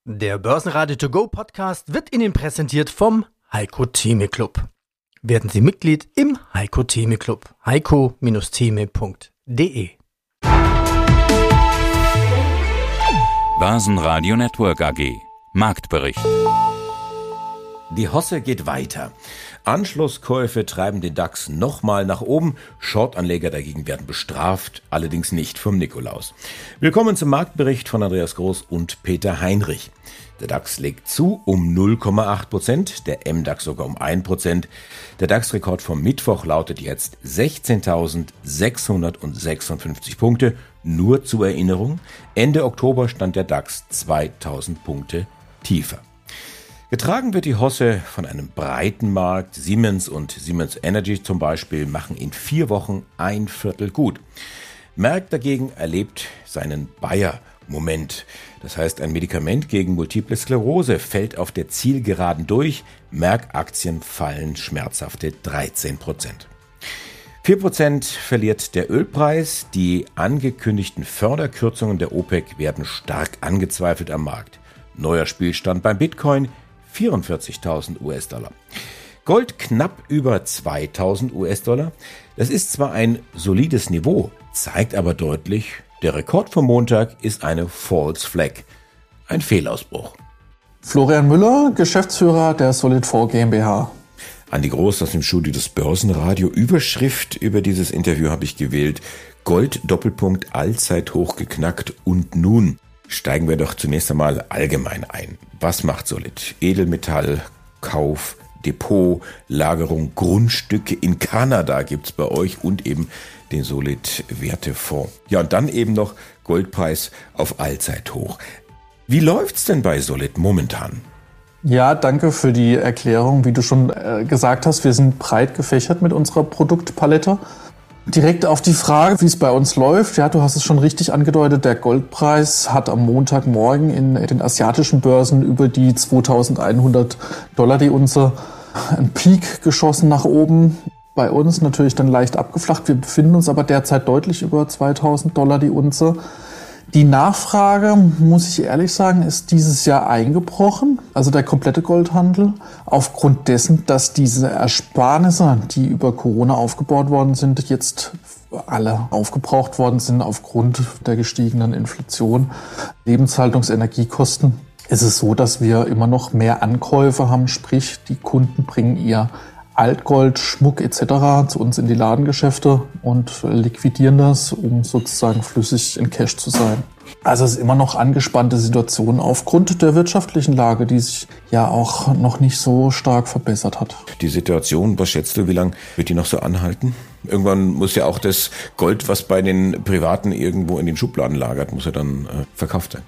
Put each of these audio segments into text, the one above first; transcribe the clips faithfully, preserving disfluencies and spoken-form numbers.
Der Börsenradio To Go Podcast wird Ihnen präsentiert vom Heiko Theme Club. Werden Sie Mitglied im Heiko Theme Club. heiko Theme punkt de. Börsenradio Network A G. Marktbericht. Die Hosse geht weiter. Anschlusskäufe treiben den DAX nochmal nach oben. Shortanleger dagegen werden bestraft, allerdings nicht vom Nikolaus. Willkommen zum Marktbericht von Andreas Groß und Peter Heinrich. Der DAX legt zu um null Komma acht Prozent, der M DAX sogar um ein Prozent. Der DAX-Rekord vom Mittwoch lautet jetzt sechzehntausendsechshundertsechsundfünfzig Punkte. Nur zur Erinnerung, Ende Oktober stand der DAX zweitausend Punkte tiefer. Getragen wird die Hosse von einem breiten Markt. Siemens und Siemens Energy zum Beispiel machen in vier Wochen ein Viertel gut. Merck dagegen erlebt seinen Bayer-Moment. Das heißt, ein Medikament gegen Multiple Sklerose fällt auf der Zielgeraden durch. Merck-Aktien fallen schmerzhafte dreizehn Prozent. vier Prozent verliert der Ölpreis. Die angekündigten Förderkürzungen der OPEC werden stark angezweifelt am Markt. Neuer Spielstand beim Bitcoin, vierundvierzigtausend US-Dollar. Gold knapp über zweitausend US-Dollar. Das ist zwar ein solides Niveau, zeigt aber deutlich, der Rekord vom Montag ist eine False Flag, ein Fehlausbruch. Florian Müller, Geschäftsführer der Solid four GmbH. Andi Groß aus dem Studio des Börsenradio. Überschrift über dieses Interview habe ich gewählt: Gold Doppelpunkt Allzeithoch geknackt und nun. Steigen wir doch zunächst einmal allgemein ein. Was macht Solid? Edelmetall, Kauf, Depot, Lagerung, Grundstücke in Kanada gibt's bei euch und eben den Solid Wertefonds. Ja, und dann eben noch Goldpreis auf Allzeithoch. Wie läuft's denn bei Solid momentan? Ja, danke für die Erklärung. Wie du schon äh, gesagt hast, wir sind breit gefächert mit unserer Produktpalette. Direkt auf die Frage, wie es bei uns läuft. Ja, du hast es schon richtig angedeutet. Der Goldpreis hat am Montagmorgen in den asiatischen Börsen über die zweitausendeinhundert Dollar die Unze einen Peak geschossen nach oben. Bei uns natürlich dann leicht abgeflacht. Wir befinden uns aber derzeit deutlich über zweitausend Dollar die Unze. Die Nachfrage, muss ich ehrlich sagen, ist dieses Jahr eingebrochen, also der komplette Goldhandel, aufgrund dessen, dass diese Ersparnisse, die über Corona aufgebaut worden sind, jetzt alle aufgebraucht worden sind aufgrund der gestiegenen Inflation, Lebenshaltungsenergiekosten. Es ist so, dass wir immer noch mehr Ankäufe haben, sprich die Kunden bringen ihr Altgold, Schmuck et cetera zu uns in die Ladengeschäfte und liquidieren das, um sozusagen flüssig in Cash zu sein. Also es ist immer noch angespannte Situation aufgrund der wirtschaftlichen Lage, die sich ja auch noch nicht so stark verbessert hat. Die Situation, was schätzt du, wie lange wird die noch so anhalten? Irgendwann muss ja auch das Gold, was bei den Privaten irgendwo in den Schubladen lagert, muss ja dann äh, verkauft sein.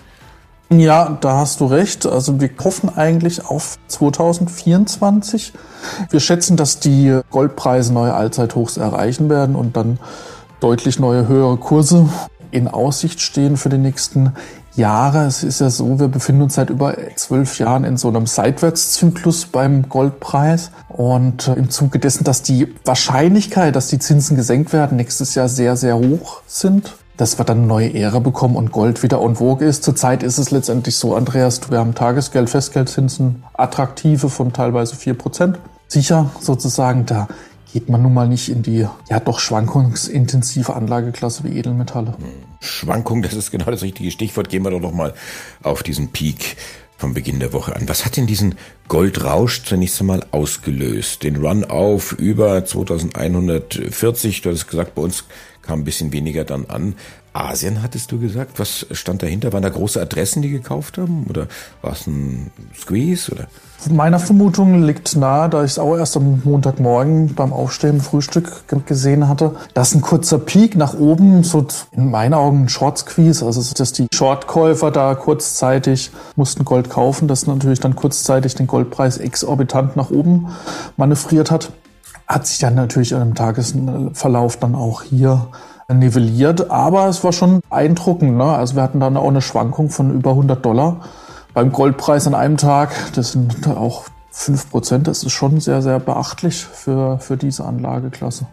Ja, da hast du recht. Also wir hoffen eigentlich auf zweitausendvierundzwanzig. Wir schätzen, dass die Goldpreise neue Allzeithochs erreichen werden und dann deutlich neue höhere Kurse in Aussicht stehen für die nächsten Jahre. Es ist ja so, wir befinden uns seit über zwölf Jahren in so einem Seitwärtszyklus beim Goldpreis. Und im Zuge dessen, dass die Wahrscheinlichkeit, dass die Zinsen gesenkt werden, nächstes Jahr sehr, sehr hoch sind, dass wir dann eine neue Ära bekommen und Gold wieder en vogue ist. Zurzeit ist es letztendlich so, Andreas, wir haben Tagesgeld, Festgeldzinsen, attraktive von teilweise vier Prozent. Sicher sozusagen, da geht man nun mal nicht in die ja doch schwankungsintensive Anlageklasse wie Edelmetalle. Schwankung, das ist genau das richtige Stichwort. Gehen wir doch noch mal auf diesen Peak vom Beginn der Woche an. Was hat denn diesen Goldrausch zunächst einmal ausgelöst? Den Run auf über zweitausendeinhundertvierzig, du hattest gesagt, bei uns kam ein bisschen weniger dann an. Asien, hattest du gesagt? Was stand dahinter? Waren da große Adressen, die gekauft haben? Oder war es ein Squeeze? Oder? Meiner Vermutung liegt nahe, da ich es auch erst am Montagmorgen beim Aufstehen im Frühstück gesehen hatte, dass ein kurzer Peak nach oben, so in meinen Augen ein Short Squeeze, also dass die Shortkäufer da kurzzeitig mussten Gold kaufen, das natürlich dann kurzzeitig den Goldpreis exorbitant nach oben manövriert hat, hat sich dann natürlich im Tagesverlauf dann auch hier nivelliert, aber es war schon beeindruckend, ne? Also wir hatten dann auch eine Schwankung von über hundert Dollar beim Goldpreis an einem Tag. Das sind auch fünf Prozent, das ist schon sehr, sehr beachtlich für, für diese Anlageklasse.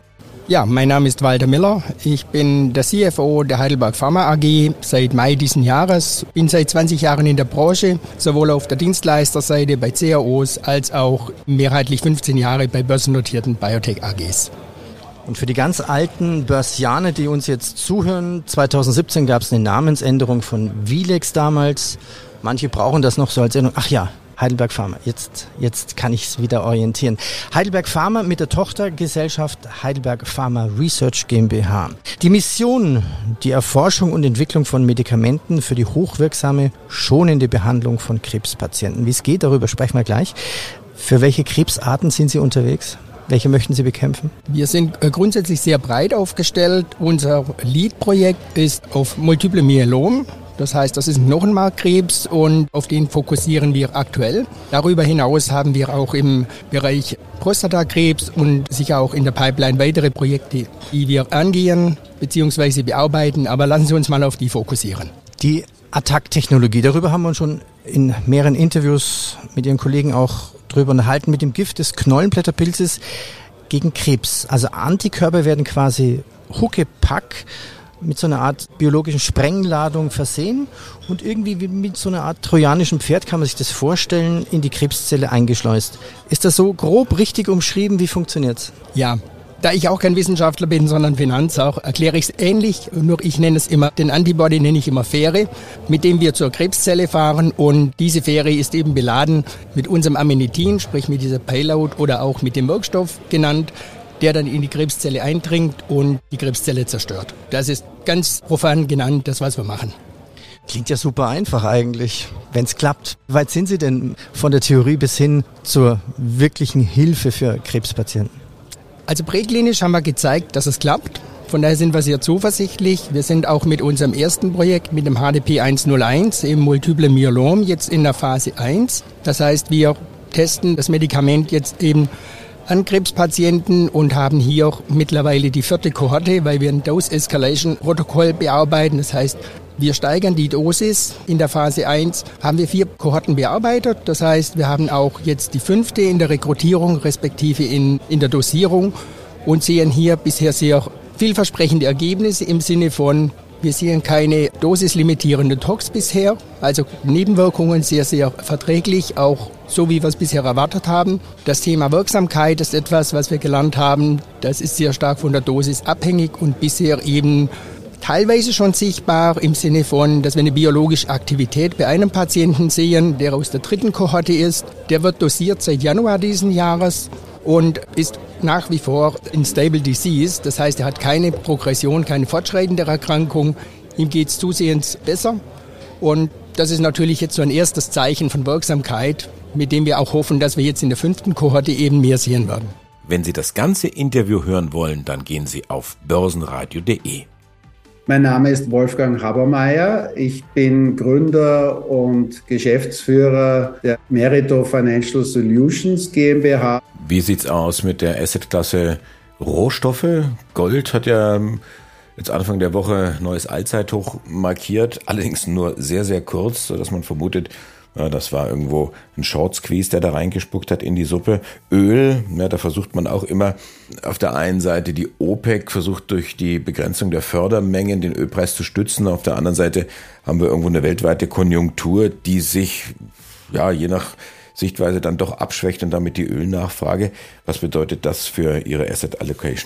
Ja, mein Name ist Walter Miller. Ich bin der C F O der Heidelberg Pharma A G seit Mai diesen Jahres. Bin seit zwanzig Jahren in der Branche, sowohl auf der Dienstleisterseite bei C R Os als auch mehrheitlich fünfzehn Jahre bei börsennotierten Biotech A Gs. Und für die ganz alten Börsianer, die uns jetzt zuhören, zweitausendsiebzehn gab es eine Namensänderung von Vilex damals. Manche brauchen das noch so als Erinnerung. Ach ja, Heidelberg Pharma, jetzt, jetzt kann ich es wieder orientieren. Heidelberg Pharma mit der Tochtergesellschaft Heidelberg Pharma Research GmbH. Die Mission, die Erforschung und Entwicklung von Medikamenten für die hochwirksame, schonende Behandlung von Krebspatienten. Wie es geht, darüber sprechen wir gleich. Für welche Krebsarten sind Sie unterwegs? Welche möchten Sie bekämpfen? Wir sind grundsätzlich sehr breit aufgestellt. Unser Lead-Projekt ist auf Multiple Myelom. Das heißt, das ist ein Knochenmarkkrebs und auf den fokussieren wir aktuell. Darüber hinaus haben wir auch im Bereich Prostatakrebs und sicher auch in der Pipeline weitere Projekte, die wir angehen bzw. bearbeiten. Aber lassen Sie uns mal auf die fokussieren. Die Attac-Technologie, darüber haben wir uns schon in mehreren Interviews mit Ihren Kollegen auch drüber unterhalten, mit dem Gift des Knollenblätterpilzes gegen Krebs. Also Antikörper werden quasi huckepack mit so einer Art biologischen Sprengladung versehen und irgendwie wie mit so einer Art trojanischem Pferd, kann man sich das vorstellen, in die Krebszelle eingeschleust. Ist das so grob richtig umschrieben? Wie funktioniert's? Ja. Da ich auch kein Wissenschaftler bin, sondern Finanz auch, erkläre ich es ähnlich. Nur ich nenne es immer, den Antibody nenne ich immer Fähre, mit dem wir zur Krebszelle fahren. Und diese Fähre ist eben beladen mit unserem Amanitin, sprich mit dieser Payload oder auch mit dem Wirkstoff genannt, der dann in die Krebszelle eindringt und die Krebszelle zerstört. Das ist ganz profan genannt, das, was wir machen. Klingt ja super einfach eigentlich, wenn es klappt. Wie weit sind Sie denn von der Theorie bis hin zur wirklichen Hilfe für Krebspatienten? Also präklinisch haben wir gezeigt, dass es klappt. Von daher sind wir sehr zuversichtlich. Wir sind auch mit unserem ersten Projekt, mit dem H D P hunderteins, im Multiple Myelom, jetzt in der Phase eins. Das heißt, wir testen das Medikament jetzt eben an Krebspatienten und haben hier mittlerweile die vierte Kohorte, weil wir ein Dose-Escalation-Protokoll bearbeiten. Das heißt, wir steigern die Dosis. In der Phase eins haben wir vier Kohorten bearbeitet. Das heißt, wir haben auch jetzt die fünfte in der Rekrutierung, respektive in, in der Dosierung und sehen hier bisher sehr vielversprechende Ergebnisse im Sinne von, wir sehen keine dosislimitierende Tox bisher, also Nebenwirkungen sehr, sehr verträglich, auch so wie wir es bisher erwartet haben. Das Thema Wirksamkeit ist etwas, was wir gelernt haben. Das ist sehr stark von der Dosis abhängig und bisher eben teilweise schon sichtbar im Sinne von, dass wir eine biologische Aktivität bei einem Patienten sehen, der aus der dritten Kohorte ist. Der wird dosiert seit Januar diesen Jahres und ist nach wie vor in Stable Disease. Das heißt, er hat keine Progression, keine fortschreitende Erkrankung. Ihm geht es zusehends besser. Und das ist natürlich jetzt so ein erstes Zeichen von Wirksamkeit, mit dem wir auch hoffen, dass wir jetzt in der fünften Kohorte eben mehr sehen werden. Wenn Sie das ganze Interview hören wollen, dann gehen Sie auf börsenradio punkt de. Mein Name ist Wolfgang Habermeier. Ich bin Gründer und Geschäftsführer der Merito Financial Solutions GmbH. Wie sieht's aus mit der Assetklasse Rohstoffe? Gold hat ja jetzt Anfang der Woche neues Allzeithoch markiert, allerdings nur sehr, sehr kurz, sodass man vermutet, ja, das war irgendwo ein Short-Squeeze, der da reingespuckt hat in die Suppe. Öl, ja, da versucht man auch immer auf der einen Seite die OPEC, versucht durch die Begrenzung der Fördermengen den Ölpreis zu stützen. Auf der anderen Seite haben wir irgendwo eine weltweite Konjunktur, die sich, ja, je nach Sichtweise dann doch abschwächt und damit die Ölnachfrage. Was bedeutet das für Ihre Asset Allocation?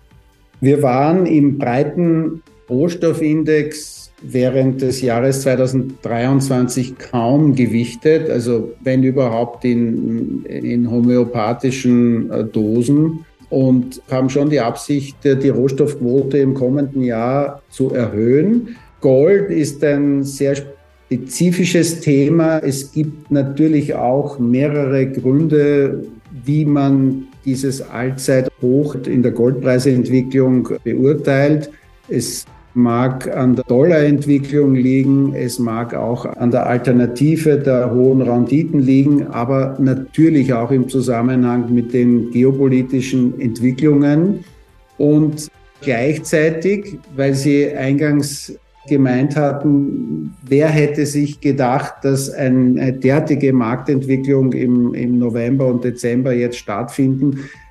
Wir waren im breiten Rohstoffindex während des Jahres zweitausenddreiundzwanzig kaum gewichtet, also wenn überhaupt in, in homöopathischen Dosen, und haben schon die Absicht, die Rohstoffquote im kommenden Jahr zu erhöhen. Gold ist ein sehr spezifisches Thema. Es gibt natürlich auch mehrere Gründe, wie man dieses Allzeithoch in der Goldpreisentwicklung beurteilt. Es mag an der Dollarentwicklung liegen, es mag auch an der Alternative der hohen Renditen liegen, aber natürlich auch im Zusammenhang mit den geopolitischen Entwicklungen. Und gleichzeitig, weil Sie eingangs gemeint hatten, wer hätte sich gedacht, dass eine derartige Marktentwicklung im, im November und Dezember jetzt stattfinden.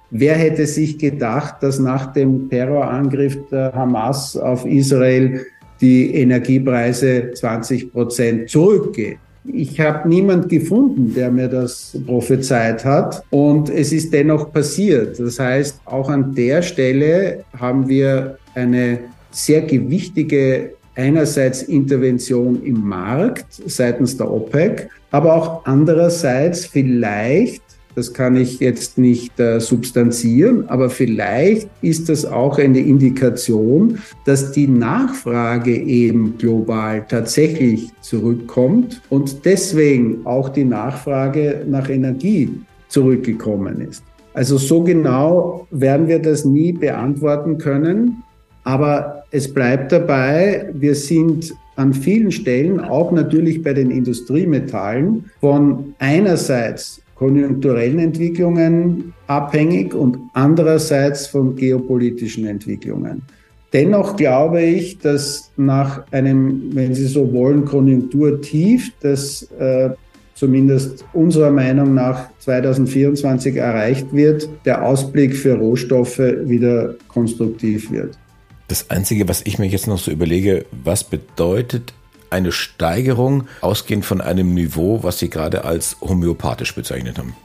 Wer hätte sich gedacht, dass nach dem Terrorangriff der Hamas auf Israel die Energiepreise zwanzig Prozent zurückgehen? Ich habe niemand gefunden, der mir das prophezeit hat, und es ist dennoch passiert. Das heißt, auch an der Stelle haben wir eine sehr gewichtige einerseits Intervention im Markt seitens der OPEC, aber auch andererseits vielleicht, das kann ich jetzt nicht äh, substanzieren, aber vielleicht ist das auch eine Indikation, dass die Nachfrage eben global tatsächlich zurückkommt und deswegen auch die Nachfrage nach Energie zurückgekommen ist. Also so genau werden wir das nie beantworten können, aber es bleibt dabei, wir sind an vielen Stellen, auch natürlich bei den Industriemetallen, von einerseits konjunkturellen Entwicklungen abhängig und andererseits von geopolitischen Entwicklungen. Dennoch glaube ich, dass nach einem, wenn Sie so wollen, Konjunkturtief, das äh, zumindest unserer Meinung nach zwanzig vierundzwanzig erreicht wird, der Ausblick für Rohstoffe wieder konstruktiv wird. Das Einzige, was ich mir jetzt noch so überlege, was bedeutet eine Steigerung, ausgehend von einem Niveau, was Sie gerade als homöopathisch bezeichnet haben?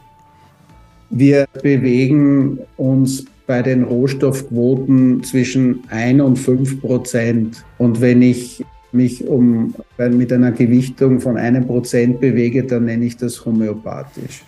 Wir bewegen uns bei den Rohstoffquoten zwischen ein und fünf Prozent. Und wenn ich mich um, mit einer Gewichtung von einem Prozent bewege, dann nenne ich das homöopathisch.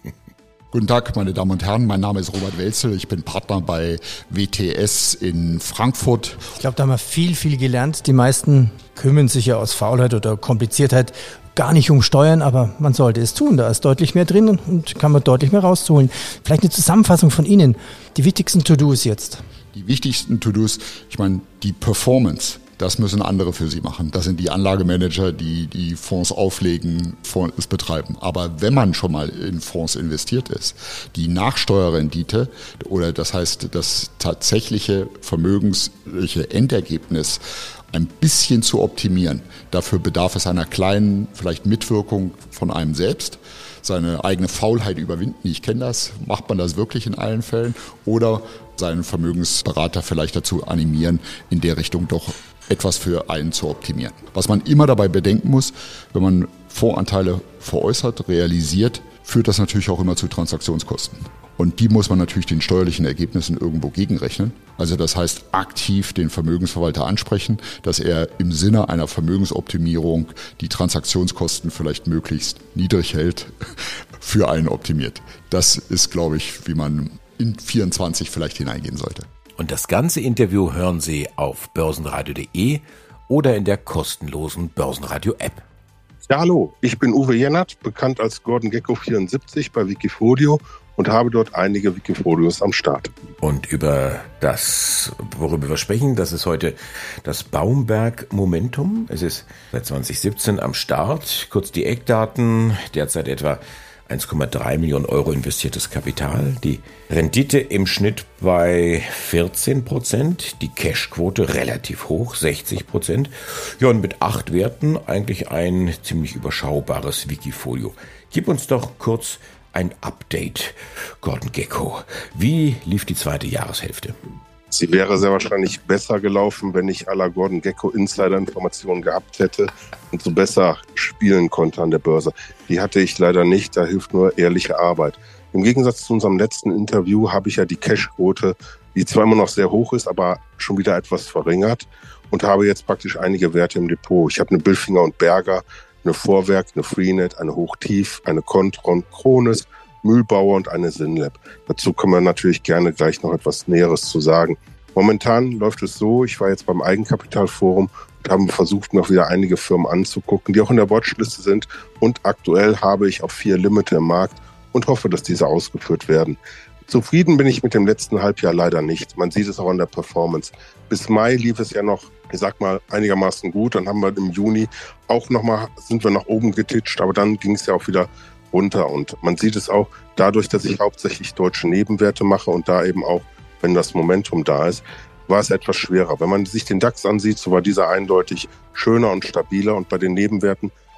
Guten Tag, meine Damen und Herren, mein Name ist Robert Welzel, ich bin Partner bei W T S in Frankfurt. Ich glaube, da haben wir viel, viel gelernt. Die meisten kümmern sich ja aus Faulheit oder Kompliziertheit gar nicht um Steuern, aber man sollte es tun. Da ist deutlich mehr drin und kann man deutlich mehr rausholen. Vielleicht eine Zusammenfassung von Ihnen. Die wichtigsten To-Dos jetzt. Die wichtigsten To-Dos, ich meine, die Performance. Das müssen andere für Sie machen. Das sind die Anlagemanager, die die Fonds auflegen, Fonds betreiben. Aber wenn man schon mal in Fonds investiert ist, die Nachsteuerrendite oder das heißt das tatsächliche vermögensliche Endergebnis ein bisschen zu optimieren, dafür bedarf es einer kleinen vielleicht Mitwirkung von einem selbst. Seine eigene Faulheit überwinden, ich kenne das, macht man das wirklich in allen Fällen, oder seinen Vermögensberater vielleicht dazu animieren, in der Richtung doch etwas für einen zu optimieren. Was man immer dabei bedenken muss, wenn man Fondsanteile veräußert, realisiert, führt das natürlich auch immer zu Transaktionskosten. Und die muss man natürlich den steuerlichen Ergebnissen irgendwo gegenrechnen. Also das heißt, aktiv den Vermögensverwalter ansprechen, dass er im Sinne einer Vermögensoptimierung die Transaktionskosten vielleicht möglichst niedrig hält, für einen optimiert. Das ist, glaube ich, wie man in vierundzwanzig vielleicht hineingehen sollte. Und das ganze Interview hören Sie auf börsenradio punkt de oder in der kostenlosen Börsenradio-App. Ja, hallo, ich bin Uwe Jennert, bekannt als Gordon Gekko vierundsiebzig bei Wikifolio und habe dort einige Wikifolios am Start. Und über das, worüber wir sprechen, das ist heute das Baumberg Momentum. Es ist seit zwanzig siebzehn am Start. Kurz die Eckdaten, derzeit etwa eins Komma drei Millionen Euro investiertes Kapital, die Rendite im Schnitt bei vierzehn Prozent, die Cashquote relativ hoch, sechzig Prozent. Ja, und mit acht Werten eigentlich ein ziemlich überschaubares Wikifolio. Gib uns doch kurz ein Update, Gordon Gekko. Wie lief die zweite Jahreshälfte? Sie wäre sehr wahrscheinlich besser gelaufen, wenn ich à la Gordon Gekko Insider-Informationen gehabt hätte und so besser spielen konnte an der Börse. Die hatte ich leider nicht, da hilft nur ehrliche Arbeit. Im Gegensatz zu unserem letzten Interview habe ich ja die Cashquote, die zwar immer noch sehr hoch ist, aber schon wieder etwas verringert und habe jetzt praktisch einige Werte im Depot. Ich habe eine Bilfinger und Berger, eine Vorwerk, eine Freenet, eine Hochtief, eine Contron, Krones, Mühlbauer und eine Synlab. Dazu können wir natürlich gerne gleich noch etwas Näheres zu sagen. Momentan läuft es so, ich war jetzt beim Eigenkapitalforum und habe versucht, noch wieder einige Firmen anzugucken, die auch in der Watchliste sind. Und aktuell habe ich auch vier Limite im Markt und hoffe, dass diese ausgeführt werden. Zufrieden bin ich mit dem letzten Halbjahr leider nicht. Man sieht es auch an der Performance. Bis Mai lief es ja noch, ich sag mal, einigermaßen gut. Dann haben wir im Juni auch nochmal, sind wir nach oben getitscht, aber dann ging es ja auch wieder runter. Und man sieht es auch dadurch, dass ich hauptsächlich deutsche Nebenwerte mache und da eben auch, wenn das Momentum da ist, war es etwas schwerer. Wenn man sich den DAX ansieht, so war dieser eindeutig schöner und stabiler und bei den Nebenwerten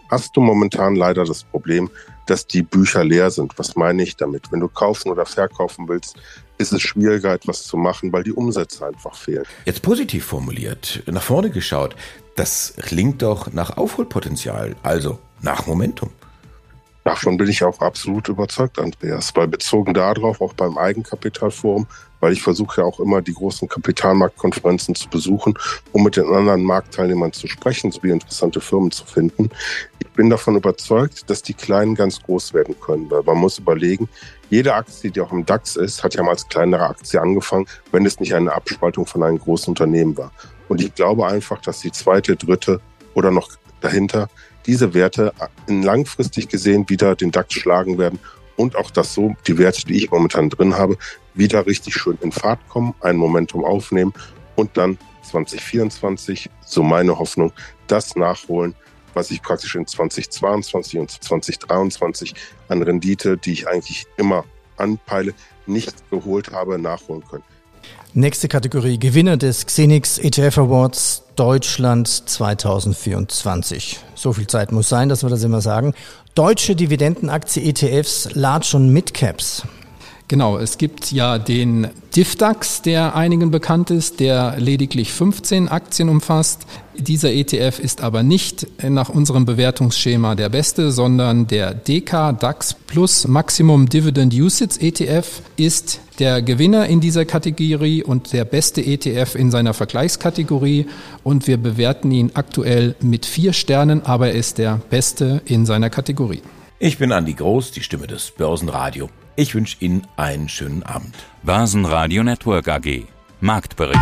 hast du momentan leider das Problem, dass die Bücher leer sind. Was meine ich damit? Wenn du kaufen oder verkaufen willst, ist es schwieriger, etwas zu machen, weil die Umsätze einfach fehlen. Jetzt positiv formuliert, nach vorne geschaut, das klingt doch nach Aufholpotenzial, also nach Momentum. Davon bin ich auch absolut überzeugt, Andreas, weil bezogen darauf, auch beim Eigenkapitalforum, weil ich versuche ja auch immer die großen Kapitalmarktkonferenzen zu besuchen, um mit den anderen Marktteilnehmern zu sprechen, sowie interessante Firmen zu finden. Ich bin davon überzeugt, dass die Kleinen ganz groß werden können, weil man muss überlegen, jede Aktie, die auch im DAX ist, hat ja mal als kleinere Aktie angefangen, wenn es nicht eine Abspaltung von einem großen Unternehmen war. Und ich glaube einfach, dass die zweite, dritte oder noch dahinter diese Werte in langfristig gesehen wieder den DAX schlagen werden und auch, dass so die Werte, die ich momentan drin habe, wieder richtig schön in Fahrt kommen, ein Momentum aufnehmen und dann zwanzig vierundzwanzig, so meine Hoffnung, das nachholen, was ich praktisch in zwanzig zweiundzwanzig und zwanzig dreiundzwanzig an Rendite, die ich eigentlich immer anpeile, nicht geholt habe, nachholen können. Nächste Kategorie, Gewinner des Xenix E T F Awards Deutschland zwanzig vierundzwanzig. So viel Zeit muss sein, dass wir das immer sagen. Deutsche Dividendenaktie-E T Fs, Large und Mid-Caps. Genau, es gibt ja den D I F DAX, der einigen bekannt ist, der lediglich fünfzehn Aktien umfasst. Dieser E T F ist aber nicht nach unserem Bewertungsschema der beste, sondern der D K DAX Plus Maximum Dividend Usage E T F ist der Gewinner in dieser Kategorie und der beste E T F in seiner Vergleichskategorie. Und wir bewerten ihn aktuell mit vier Sternen, aber er ist der beste in seiner Kategorie. Ich bin Andi Groß, die Stimme des Börsenradio. Ich wünsche Ihnen einen schönen Abend. Börsenradio Network A G. Marktbericht.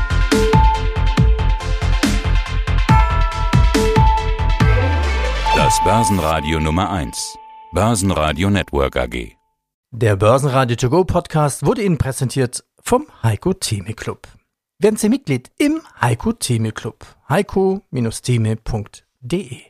Das Börsenradio Nummer eins. Börsenradio Network A G. Der Börsenradio To Go Podcast wurde Ihnen präsentiert vom Heiko Theme Club. Werden Sie Mitglied im Heiko Theme Club. heiko Theme punkt de